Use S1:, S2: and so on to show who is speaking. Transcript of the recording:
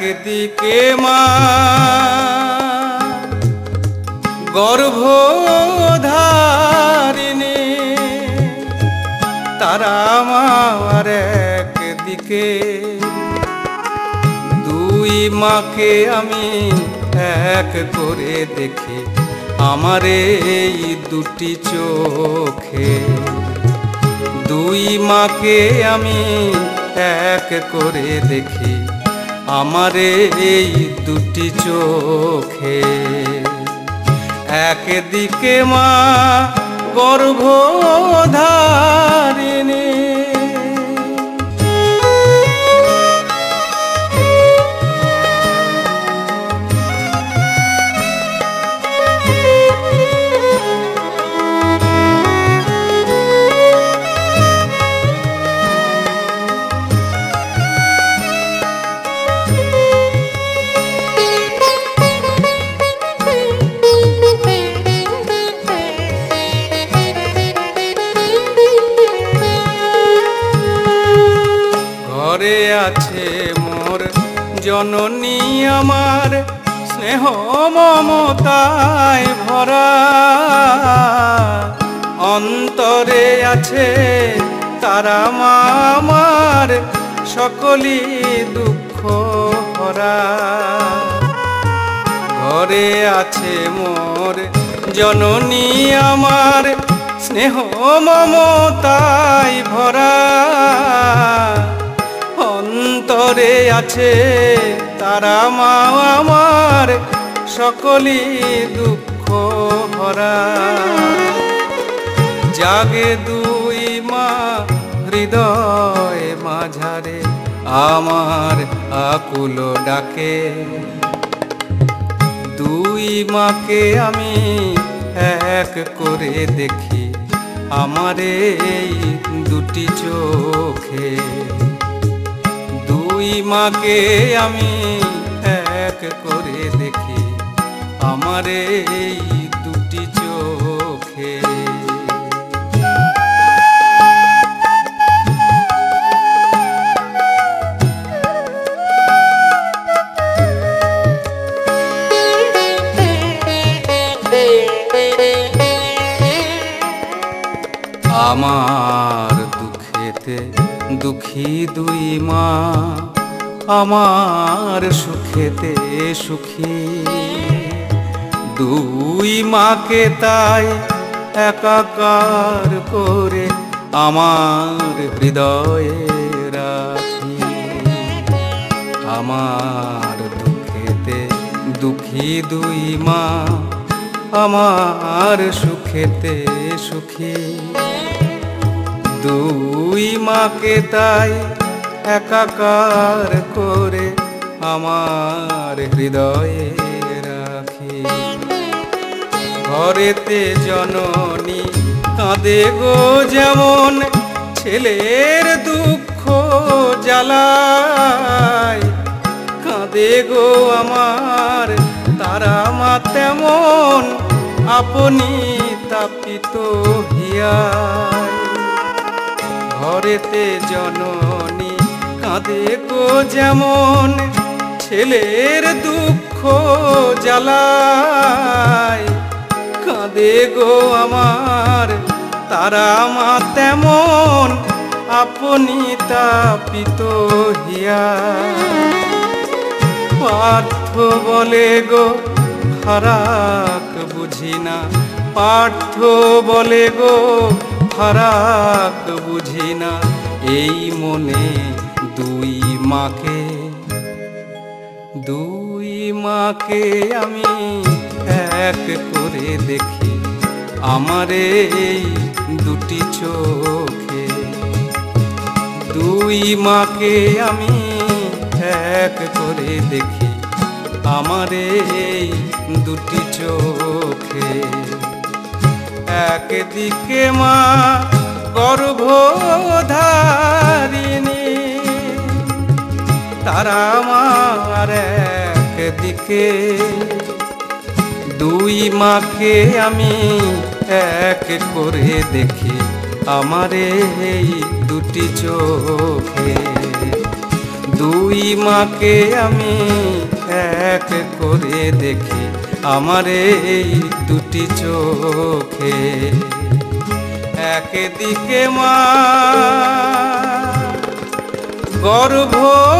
S1: একদিকে মা গর্ভধারিণী, তারা আমার একদিকে। দুই মাকে আমি এক করে দেখি আমার এই দুটি চোখে। দুই মাকে আমি এক করে দেখি আমার এই দুটি চোখে। একদিকে মা গর্ভধারিণী, ঘরে আছে মোর জননী আমার স্নেহ মমতায় ভরা। অন্তরে আছে তারা মা আমার সকলই দুঃখ ভরা। ঘরে আছে মোর জননী আমার স্নেহ মমতায় ভরা। অন্তরে আছে তারা মা আমার সকলই দুঃখ ভরা। জাগে দুই মা হৃদয় মাঝারে আমার আকুল ডাকে। দুই মাকে আমি এক করে দেখি আমার এই দুটি চোখে। দুই মাকে আমি এক করে দেখি আমার এই দুটি চোখে। আমার দুঃখেতে দুঃখী দুই মা, আমার সুখেতে সুখী। দুই মাকে তাই একাকার করে আমার হৃদয়ে রাখি। আমার দুঃখেতে দুঃখী দুই মা, আমার সুখেতে সুখী। দুই মাকে তাই একাকার করে আমার হৃদয়ে রাখি। ঘরেতে জননী কাঁদে গো যেমন ছেলের দুঃখ জ্বালায়। কাঁদে গো আমার তারা মা তেমন আপনি তাপিত হিয়ায়। ঘরেতে জননী কাঁদে গো যেমন ছেলের দুঃখ জ্বালায়। কাঁদে গো আমার তারা মা তেমন আপনি তাপিত হিয়ায়। পার্থ বলে গো ফারাক বুঝি না, পার্থ বলে গো ফারাক বুঝি না। এই মনে দুই মাকে আমি এক করে দেখি আমার এই দুটি চোখে। দুই মাকে আমি এক করে দেখি আমার এই দুটি চোখে। একদিকে মা গর্ভধারিণী, তারা আমার একদিকে। দুই মাকে আমি এক করে দেখি আমার এই দুটি চোখে। দুই মাকে আমি এক করে দেখি আমার এই দুটি চোখে। একদিকে মা গর্ভ